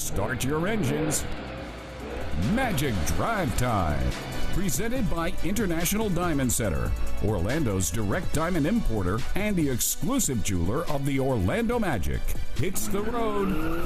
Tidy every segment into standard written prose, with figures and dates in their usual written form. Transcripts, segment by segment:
Start your engines. Magic Drive Time. Presented by International Diamond Center, Orlando's direct diamond importer and the exclusive jeweler of the Orlando Magic. Hits the road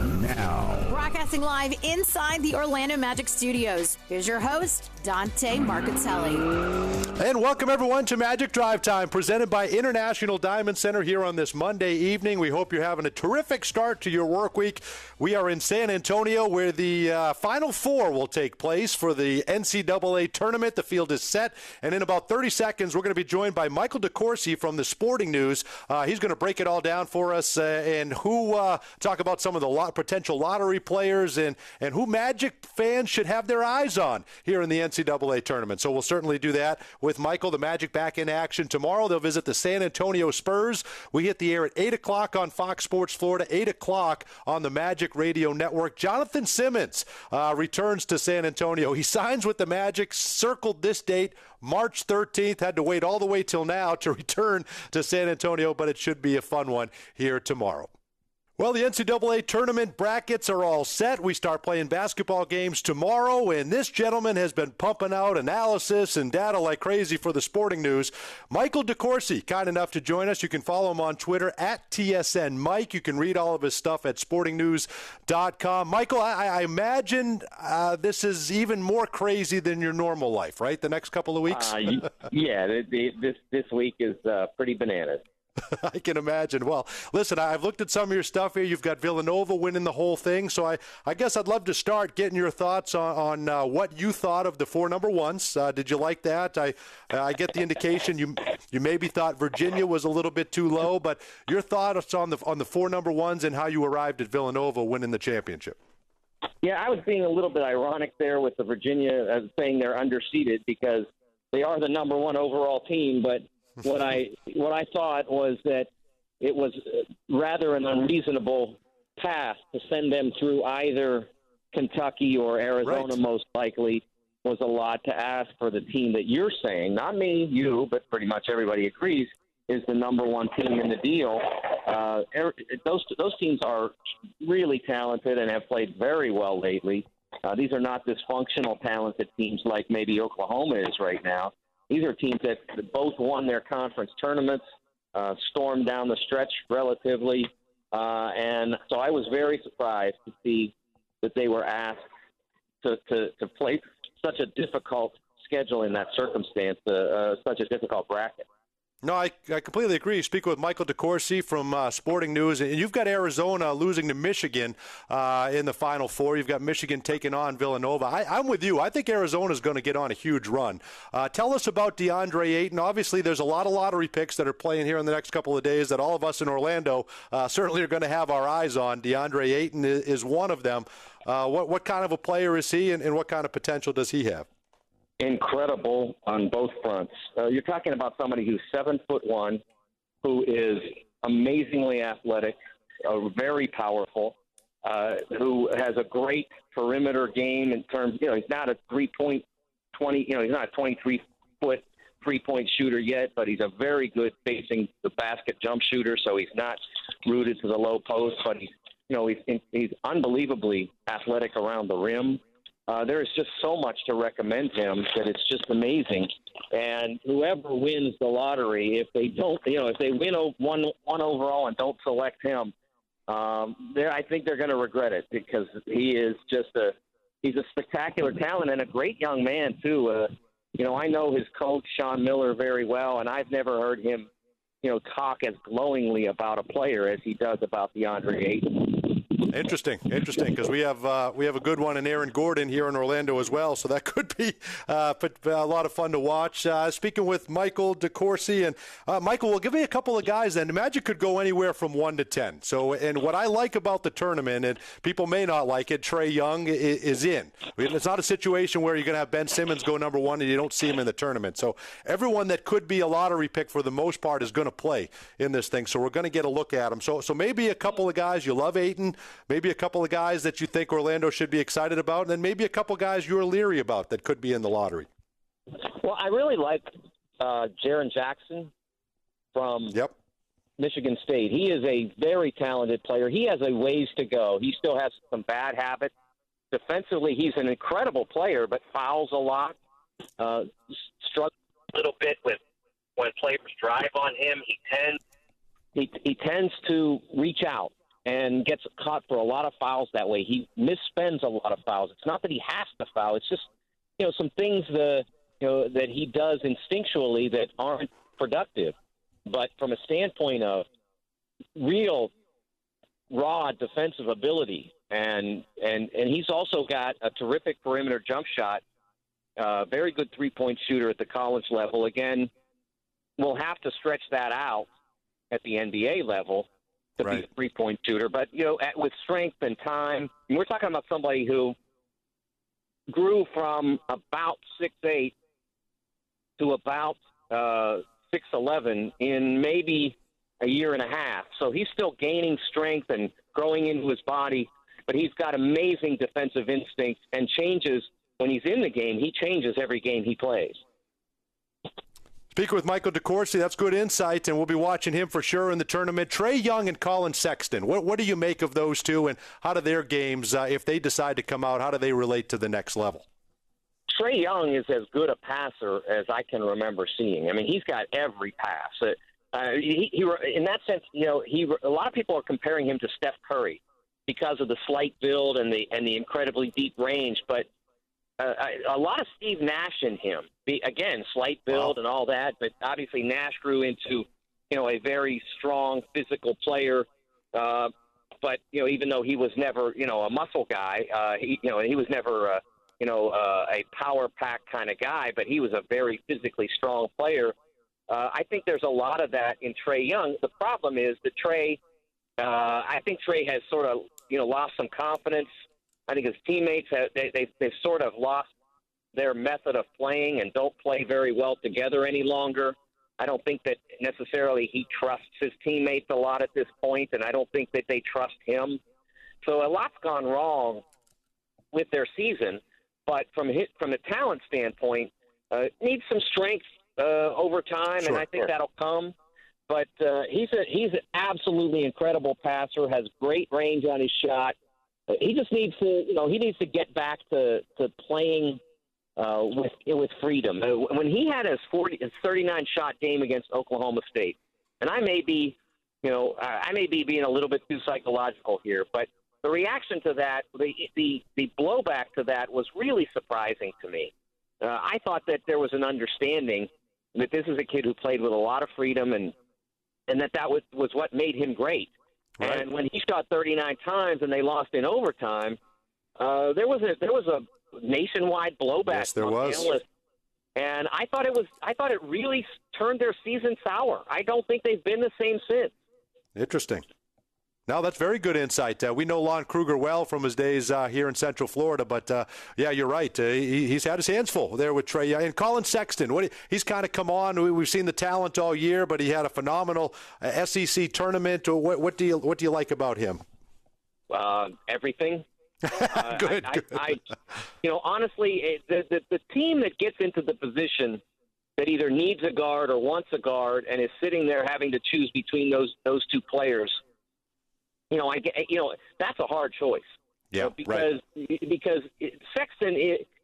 now. Broadcasting live inside the Orlando Magic Studios. Here's your host, Dante Marcatelli. And welcome everyone to Magic Drive Time, presented by International Diamond Center here on this Monday evening. We hope you're having a terrific start to your work week. We are in San Antonio where the Final Four will take place for the NCAA tournament. The field is set, and in about 30 seconds, we're going to be joined by Michael DeCourcy from the Sporting News. He's going to break it all down for us and talk about some of the potential lottery players and who Magic fans should have their eyes on here in the NCAA tournament. So we'll certainly do that with Michael. The Magic back in action tomorrow. They'll visit the San Antonio Spurs. We hit the air at 8 o'clock on Fox Sports Florida, 8 o'clock on the Magic Radio Network. Jonathan Simmons returns to San Antonio. He signs with the Magic, circled this date, March 13th. Had to wait all the way till now to return to San Antonio, but it should be a fun one here tomorrow. Well, the NCAA tournament brackets are all set. We start playing basketball games tomorrow, and this gentleman has been pumping out analysis and data like crazy for the Sporting News. Michael DeCourcy, kind enough to join us. You can follow him on Twitter at TSN Mike. You can read all of his stuff at sportingnews.com. Michael, I imagine this is even more crazy than your normal life, right? The next couple of weeks? Yeah, this week is pretty bananas. I can imagine. Well, listen, I've looked at some of your stuff here. You've got Villanova winning the whole thing. So I guess I'd love to start getting your thoughts on what you thought of the four number ones. Did you like that? I get the indication you maybe thought Virginia was a little bit too low, but your thoughts on the four number ones and how you arrived at Villanova winning the championship. Yeah, I was being a little bit ironic there with the Virginia saying they're underseeded because they are the number one overall team, but what I thought was that it was rather an unreasonable path to send them through either Kentucky or Arizona, right. Most likely was a lot to ask for the team that you're saying, not me, you, but pretty much everybody agrees, is the number one team in the deal. Those teams are really talented and have played very well lately. These are not dysfunctional, talented teams like maybe Oklahoma is right now. These are teams that both won their conference tournaments, stormed down the stretch relatively, and so I was very surprised to see that they were asked to play such a difficult schedule in that circumstance, such a difficult bracket. No, I completely agree. Speaking with Michael DeCourcy from Sporting News, and you've got Arizona losing to Michigan in the Final Four. You've got Michigan taking on Villanova. I'm with you. I think Arizona's going to get on a huge run. Tell us about DeAndre Ayton. Obviously, there's a lot of lottery picks that are playing here in the next couple of days that all of us in Orlando certainly are going to have our eyes on. DeAndre Ayton is one of them. What kind of a player is he, and what kind of potential does he have? Incredible on both fronts. You're talking about somebody who's 7'1", who is amazingly athletic, very powerful, who has a great perimeter game in terms. He's not a 3-point 20. He's not a 23-foot 3-point shooter yet, but he's a very good facing the basket jump shooter. So he's not rooted to the low post, but he's unbelievably athletic around the rim. There is just so much to recommend him that it's just amazing. And whoever wins the lottery, if they don't, if they win one overall and don't select him, I think they're going to regret it because he is just he's a spectacular talent and a great young man too. I know his coach Sean Miller very well, and I've never heard him, talk as glowingly about a player as he does about DeAndre Ayton. Interesting, because we have a good one in Aaron Gordon here in Orlando as well, so that could be a lot of fun to watch. Speaking with Michael DeCourcy, and Michael, well, give me a couple of guys then. The Magic could go anywhere from 1 to 10. So, and what I like about the tournament, and people may not like it, Trae Young is in. It's not a situation where you're going to have Ben Simmons go number one and you don't see him in the tournament. So everyone that could be a lottery pick for the most part is going to play in this thing. So we're going to get a look at them. So maybe a couple of guys, you love Ayton, maybe a couple of guys that you think Orlando should be excited about, and then maybe a couple of guys you're leery about that could be in the lottery. Well, I really like Jaren Jackson from Michigan State. He is a very talented player. He has a ways to go. He still has some bad habits. Defensively, he's an incredible player, but fouls a lot. Struggles a little bit with when players drive on him. He tends to reach out and gets caught for a lot of fouls that way. He misspends a lot of fouls. It's not that he has to foul. It's just, some things that he does instinctually that aren't productive. But from a standpoint of real raw defensive ability, and he's also got a terrific perimeter jump shot, very good three-point shooter at the college level. Again, we'll have to stretch that out at the NBA level to be a three-point shooter. But, with strength and time, we're talking about somebody who grew from about 6'8" to about 6'11" in maybe a year and a half. So he's still gaining strength and growing into his body, but he's got amazing defensive instincts and changes when he's in the game. He changes every game he plays. Speaking with Michael DeCourcy, that's good insight, and we'll be watching him for sure in the tournament. Trae Young and Colin Sexton, what do you make of those two, and how do their games, if they decide to come out, how do they relate to the next level? Trae Young is as good a passer as I can remember seeing. I mean, he's got every pass. In that sense, a lot of people are comparing him to Steph Curry because of the slight build and the incredibly deep range, but a lot of Steve Nash in him. Again, slight build and all that, but obviously Nash grew into, a very strong physical player. But even though he was never, a muscle guy, he was never, a power pack kind of guy, but he was a very physically strong player. I think there's a lot of that in Trae Young. The problem is that I think Trae has sort of, lost some confidence. I think his teammates they've sort of lost their method of playing and don't play very well together any longer. I don't think that necessarily he trusts his teammates a lot at this point, and I don't think that they trust him. So a lot's gone wrong with their season. But from a talent standpoint, needs some strength over time, and I think that'll come. But he's an absolutely incredible passer, has great range on his shot. He just needs to get back to playing with freedom. When he had his 39 shot game against Oklahoma State, and I may be being a little bit too psychological here, but the reaction to that, the blowback to that was really surprising to me. I thought that there was an understanding that this is a kid who played with a lot of freedom and that was what made him great. Right. And when he shot 39 times and they lost in overtime, there was a nationwide blowback. Yes, there was. Analysts. And I thought it really turned their season sour. I don't think they've been the same since. Interesting. No, that's very good insight. We know Lon Kruger well from his days here in Central Florida, but yeah, you're right. He's had his hands full there with Trae Young. And Colin Sexton, he's kind of come on. We've seen the talent all year, but he had a phenomenal SEC tournament. What do you like about him? Everything. Good. Honestly, the team that gets into the position that either needs a guard or wants a guard and is sitting there having to choose between those two players. That's a hard choice. Yeah, because Sexton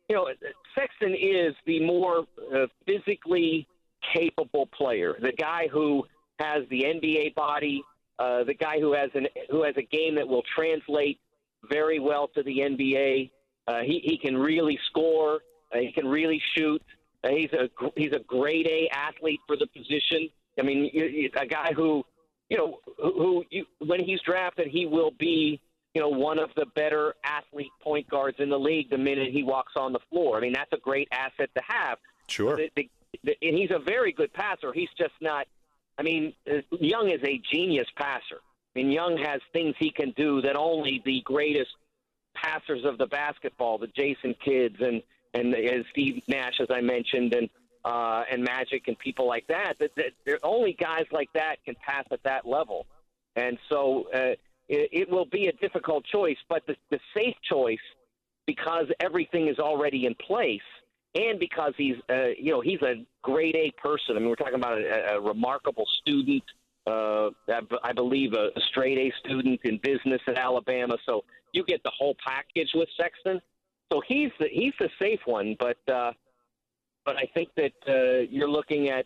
is the more physically capable player, the guy who has the NBA body, the guy who has a game that will translate very well to the NBA. He can really score. He can really shoot. He's a grade A athlete for the position. I mean, a guy who when he's drafted, he will be, one of the better athlete point guards in the league the minute he walks on the floor. I mean, that's a great asset to have. Sure. And he's a very good passer. He's just not – I mean, Young is a genius passer. I mean, Young has things he can do that only the greatest passers of the basketball, the Jason Kidds and Steve Nash, as I mentioned, and Magic and people like that only guys like that can pass at that level. And so it will be a difficult choice, but the safe choice, because everything is already in place and because he's a grade A person. I mean, we're talking about a remarkable student, I believe a straight-A student in business at Alabama. So you get the whole package with Sexton. So he's the safe one, but I think that you're looking at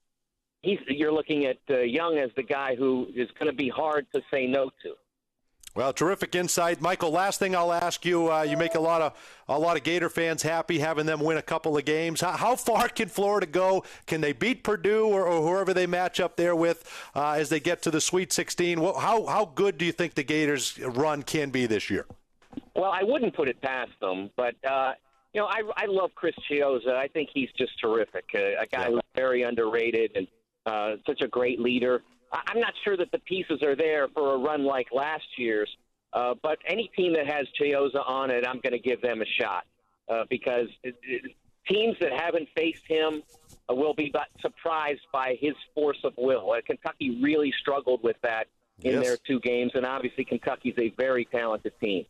Young as the guy who is going to be hard to say no to. Well, terrific insight, Michael. Last thing I'll ask you: you make a lot of Gator fans happy having them win a couple of games. How far can Florida go? Can they beat Purdue or whoever they match up there with as they get to the Sweet 16? How good do you think the Gators' run can be this year? Well, I wouldn't put it past them, but I love Chris Chiozza. I think he's just terrific. A guy who's very underrated and such a great leader. I'm not sure that the pieces are there for a run like last year's, but any team that has Chiozza on it, I'm going to give them a shot because teams that haven't faced him will be surprised by his force of will. Kentucky really struggled with that in their 2 games, and obviously Kentucky's a very talented team.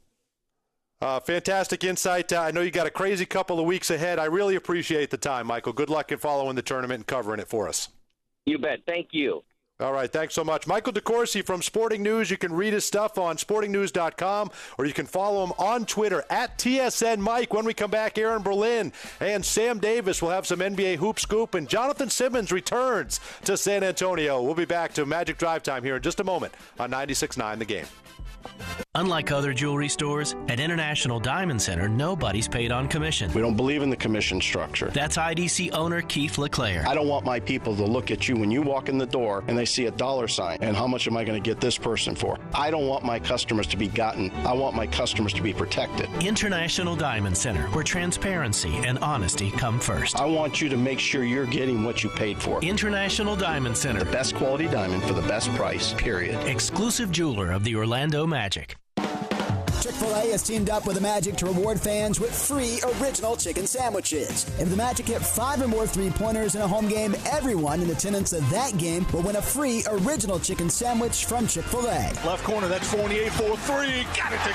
Fantastic insight. I know you got a crazy couple of weeks ahead. I really appreciate the time, Michael. Good luck in following the tournament and covering it for us. You bet. Thank you. All right, thanks so much. Michael DeCourcy from Sporting News. You can read his stuff on sportingnews.com, or you can follow him on Twitter at TSN Mike. When we come back, Aaron Berlin and Sam Davis will have some NBA Hoop Scoop, and Jonathan Simmons returns to San Antonio. We'll be back to Magic Drive Time here in just a moment on 96.9 The Game. Unlike other jewelry stores, at International Diamond Center, nobody's paid on commission. We don't believe in the commission structure. That's IDC owner Keith LeClaire. I don't want my people to look at you when you walk in the door and they see a $sign and how much am I going to get this person for? I don't want my customers to be gotten. I want my customers to be protected. International Diamond Center, where transparency and honesty come first. I want you to make sure you're getting what you paid for. International Diamond Center. The best quality diamond for the best price, period. Exclusive jeweler of the Orlando Magic. Chick-fil-A has teamed up with the Magic to reward fans with free original chicken sandwiches. If the Magic hit 5 or more three-pointers in a home game, everyone in attendance at that game will win a free original chicken sandwich from Chick-fil-A. Left corner, that's Fournier for 3. Got it to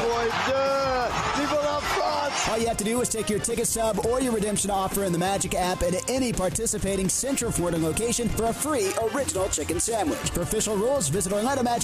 go. People up front. All you have to do is take your ticket stub or your redemption offer in the Magic app at any participating Central Florida location for a free original chicken sandwich. For official rules, visit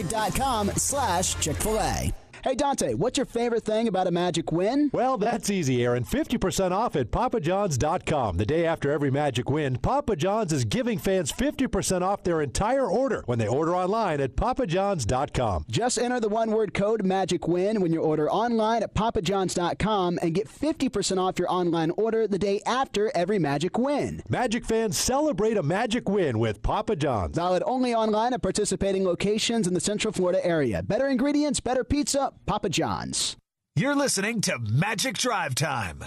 OrlandoMagic.com/Chick-fil-A. Hey, Dante, what's your favorite thing about a Magic win? Well, that's easy, Aaron. 50% off at PapaJohns.com. The day after every Magic win, Papa John's is giving fans 50% off their entire order when they order online at PapaJohns.com. Just enter the one-word code MAGICWIN when you order online at PapaJohns.com and get 50% off your online order the day after every Magic win. Magic fans celebrate a Magic win with Papa John's. Valid only online at participating locations in the Central Florida area. Better ingredients, better pizza, Papa John's. You're listening to Magic Drive Time.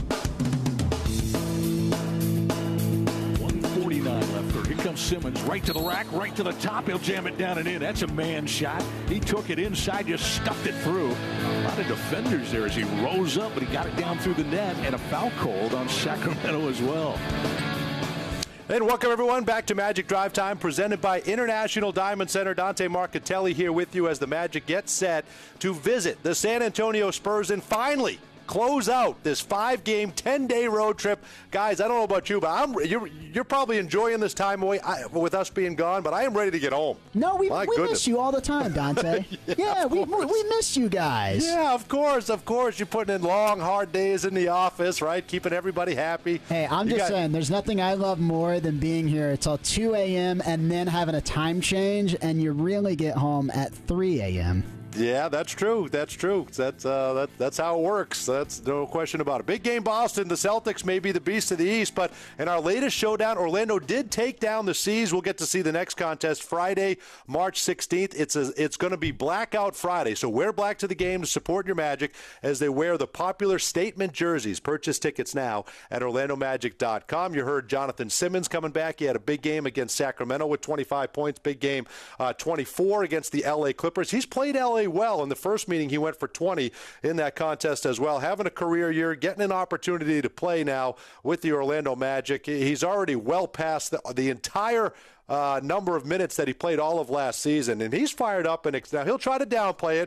1:49 left. Here comes Simmons, right to the rack, right to the top. He'll jam it down and in. That's a man shot. He took it inside, just stuffed it through. A lot of defenders there as he rose up, but he got it down through the net, and a foul called on Sacramento as well. And welcome, everyone, back to Magic Drive Time, presented by International Diamond Center. Dante Marchitelli here with you as the Magic get set to visit the San Antonio Spurs and finally close out this 5-game, 10-day road trip. Guys, I don't know about you, but you're probably enjoying this time away with us being gone, but I am ready to get home. No, we miss you all the time, Dante. yeah, we miss you guys. Yeah, of course. You're putting in long, hard days in the office, right? Keeping everybody happy. Hey, I'm just saying, there's nothing I love more than being here until 2 a.m. and then having a time change, and you really get home at 3 a.m. Yeah, that's true. That's how it works. That's no question about it. Big game, Boston. The Celtics may be the beast of the East, but in our latest showdown, Orlando did take down the C's. We'll get to see the next contest Friday, March 16th. It's going to be Blackout Friday, so wear black to the game to support your Magic as they wear the popular statement jerseys. Purchase tickets now at OrlandoMagic.com. You heard Jonathan Simmons coming back. He had a big game against Sacramento with 25 points. Big game, 24 against the L.A. Clippers. He's played L.A. well. In the first meeting, he went for 20 in that contest as well. Having a career year, getting an opportunity to play now with the Orlando Magic. He's already well past the entire number of minutes that he played all of last season, and he's fired up. And now he'll try to downplay it.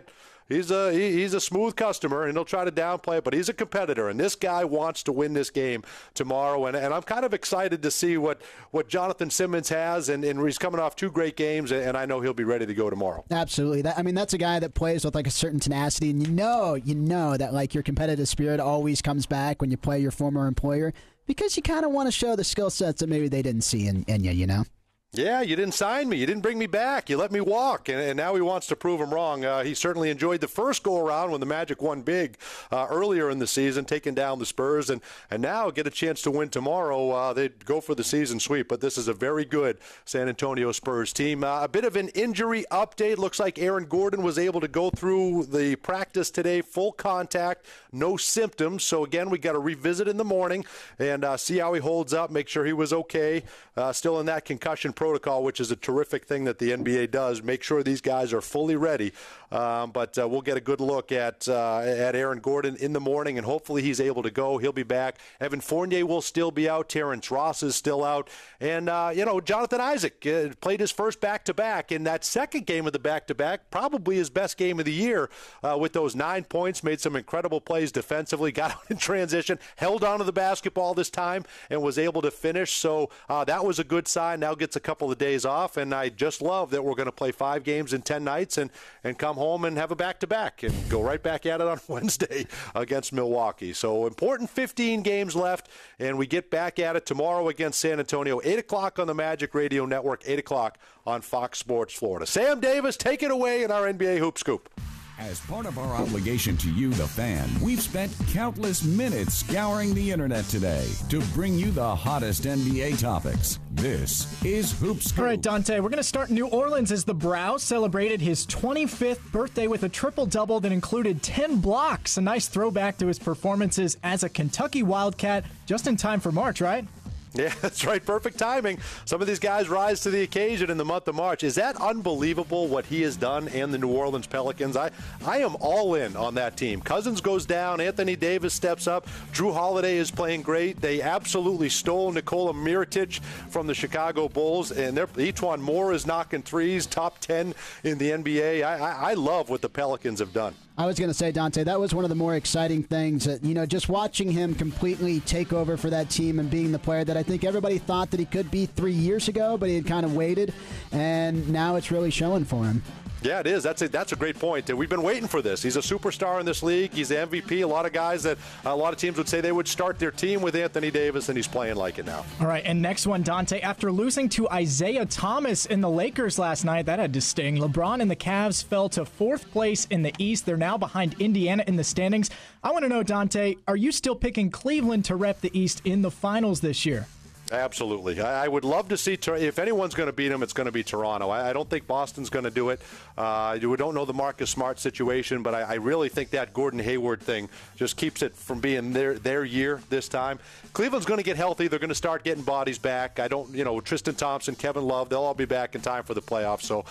He's a smooth customer, and he'll try to downplay it, but he's a competitor, and this guy wants to win this game tomorrow. And I'm kind of excited to see what Jonathan Simmons has, and he's coming off 2 great games, and I know he'll be ready to go tomorrow. Absolutely. That's a guy that plays with like a certain tenacity, and you know that like your competitive spirit always comes back when you play your former employer, because you kind of want to show the skill sets that maybe they didn't see in you, you know? Yeah, you didn't sign me. You didn't bring me back. You let me walk, and now he wants to prove him wrong. He certainly enjoyed the first go-around when the Magic won big earlier in the season, taking down the Spurs, and now get a chance to win tomorrow. They'd go for the season sweep, but this is a very good San Antonio Spurs team. A bit of an injury update. Looks like Aaron Gordon was able to go through the practice today, full contact, no symptoms. So, again, we got to revisit in the morning and see how he holds up, make sure he was okay, still in that concussion protocol, which is a terrific thing that the NBA does. Make sure these guys are fully ready. But we'll get a good look at Aaron Gordon in the morning, and hopefully he's able to go. He'll be back. Evan Fournier will still be out. Terrence Ross is still out. And, Jonathan Isaac played his first back-to-back. In that second game of the back-to-back, probably his best game of the year with those 9 points, made some incredible plays defensively, got out in transition, held onto the basketball this time, and was able to finish. So that was a good sign. Now gets a couple of days off, and I just love that we're going to play 5 games in 10 nights and come home and have a back-to-back and go right back at it on Wednesday against Milwaukee. So important 15 games left, and we get back at it tomorrow against San Antonio, 8 o'clock on the Magic Radio Network, 8 o'clock on Fox Sports Florida. Sam Davis, take it away in our NBA Hoop Scoop. As part of our obligation to you, the fan, we've spent countless minutes scouring the internet today to bring you the hottest NBA topics. This is Hoop Scoop. All right, Dante, we're going to start in New Orleans as the Brow celebrated his 25th birthday with a triple-double that included 10 blocks. A nice throwback to his performances as a Kentucky Wildcat, just in time for March, right? Yeah, that's right. Perfect timing. Some of these guys rise to the occasion in the month of March. Is that unbelievable what he has done and the New Orleans Pelicans? I am all in on that team. Cousins goes down. Anthony Davis steps up. Drew Holiday is playing great. They absolutely stole Nikola Mirotic from the Chicago Bulls, and Etuan Moore is knocking threes, top 10 in the NBA. I love what the Pelicans have done. I was going to say, Dante, that was one of the more exciting things. Just watching him completely take over for that team and being the player that I think everybody thought that he could be 3 years ago, but he had kind of waited, and now it's really showing for him. Yeah, it is. That's a great point. We've been waiting for this. He's a superstar in this league. He's the MVP. A lot of teams would say they would start their team with Anthony Davis, and he's playing like it now. All right, and next one, Dante. After losing to Isaiah Thomas in the Lakers last night, that had to sting. LeBron and the Cavs fell to 4th place in the East. They're now behind Indiana in the standings. I want to know, Dante, are you still picking Cleveland to rep the East in the finals this year? Absolutely. I would love to see, if anyone's going to beat them, it's going to be Toronto. I don't think Boston's going to do it. We don't know the Marcus Smart situation, but I really think that Gordon Hayward thing just keeps it from being their year this time. Cleveland's going to get healthy. They're going to start getting bodies back. Tristan Thompson, Kevin Love, they'll all be back in time for the playoffs. So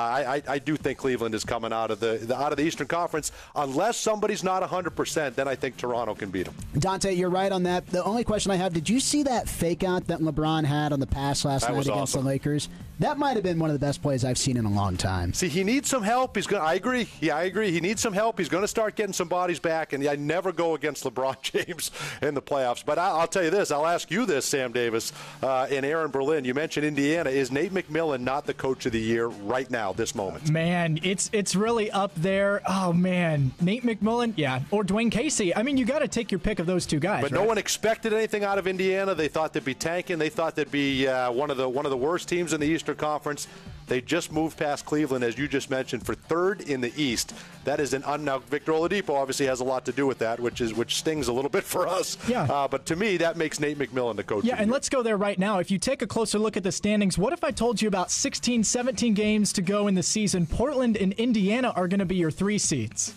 I do think Cleveland is coming out of the Eastern Conference. Unless somebody's not 100%, then I think Toronto can beat them. Dante, you're right on that. The only question I have, did you see that fake out that LeBron had on the pass last night against the Lakers? That might have been one of the best plays I've seen in a long time. See, he needs some help. I agree. Yeah, I agree. He needs some help. He's going to start getting some bodies back, and I never go against LeBron James in the playoffs. But I'll tell you this. I'll ask you this, Sam Davis and Aaron Berlin. You mentioned Indiana. Is Nate McMillan not the coach of the year right now, this moment? Man, it's really up there. Oh, man. Nate McMillan, yeah, or Dwayne Casey. I mean, you got to take your pick of those two guys. But right? No one expected anything out of Indiana. They thought they'd be tanking. They thought they'd be one of the worst teams in the Eastern Conference. They just moved past Cleveland, as you just mentioned, for 3rd in the East. That is now Victor Oladipo obviously has a lot to do with that, which stings a little bit for us. Yeah. But to me, that makes Nate McMillan the coach. Yeah, and let's go there right now. If you take a closer look at the standings, what if I told you about 16, 17 games to go in the season? Portland and Indiana are going to be your 3 seeds.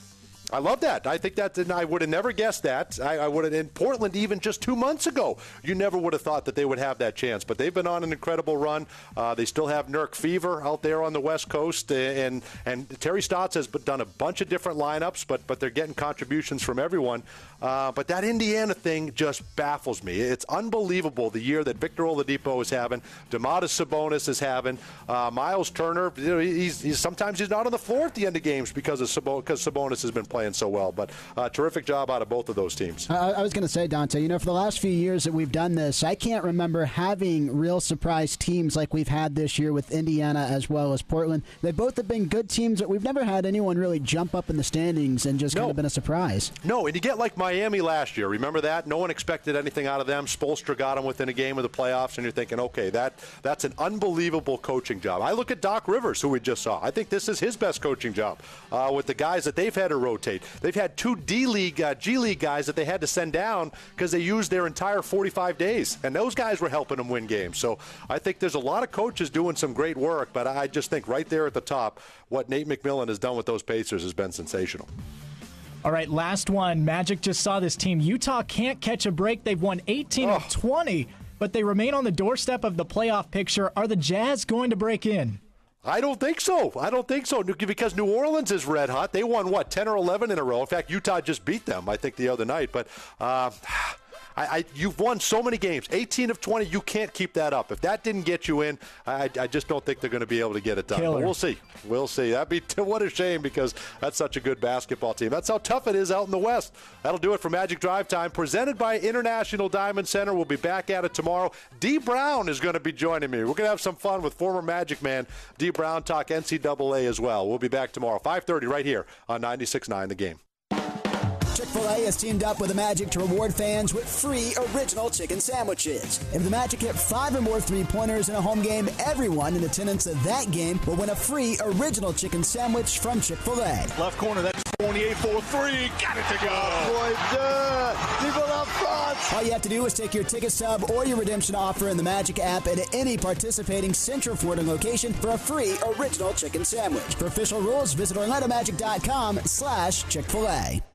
I love that. I think that I would have never guessed that. I would have in Portland even just 2 months ago. You never would have thought that they would have that chance. But they've been on an incredible run. They still have Nurk Fever out there on the West Coast, and Terry Stotts has done a bunch of different lineups, but they're getting contributions from everyone. But that Indiana thing just baffles me. It's unbelievable the year that Victor Oladipo is having, Domantas Sabonis is having, Miles Turner. You know, he's sometimes he's not on the floor at the end of games because Sabonis has been playing so well. But terrific job out of both of those teams. I was going to say, Dante, for the last few years that we've done this, I can't remember having real surprise teams like we've had this year with Indiana as well as Portland. They both have been good teams, but we've never had anyone really jump up in the standings and just kind of been a surprise. No, and you get like Miami last year. Remember that? No one expected anything out of them. Spoelstra got them within a game of the playoffs, and you're thinking, okay, that's an unbelievable coaching job. I look at Doc Rivers, who we just saw. I think this is his best coaching job with the guys that they've had to rotate. They've had 2 D-League, G-League guys that they had to send down because they used their entire 45 days, and those guys were helping them win games. So I think there's a lot of coaches doing some great work, but I just think right there at the top, what Nate McMillan has done with those Pacers has been sensational. All right, last one. Magic just saw this team. Utah can't catch a break. They've won 18 of 20, but they remain on the doorstep of the playoff picture. Are the Jazz going to break in? I don't think so. Because New Orleans is red hot. They won, 10 or 11 in a row. In fact, Utah just beat them, I think, the other night. But you've won so many games. 18 of 20, you can't keep that up. If that didn't get you in, I just don't think they're going to be able to get it done. But we'll see. What a shame, because that's such a good basketball team. That's how tough it is out in the West. That'll do it for Magic Drive Time, presented by International Diamond Center. We'll be back at it tomorrow. Dee Brown is going to be joining me. We're going to have some fun with former Magic man Dee Brown, talk NCAA as well. We'll be back tomorrow, 5:30 right here on 96.9 The Game. Chick-fil-A has teamed up with the Magic to reward fans with free original chicken sandwiches. If the Magic hit 5 or more three-pointers in a home game, everyone in attendance at that game will win a free original chicken sandwich from Chick-fil-A. Left corner, that's 28 for 3. Got it to go. People up front. All you have to do is take your ticket stub or your redemption offer in the Magic app at any participating Central Florida location for a free original chicken sandwich. For official rules, visit OrlandoMagic.com/Chick-fil-A.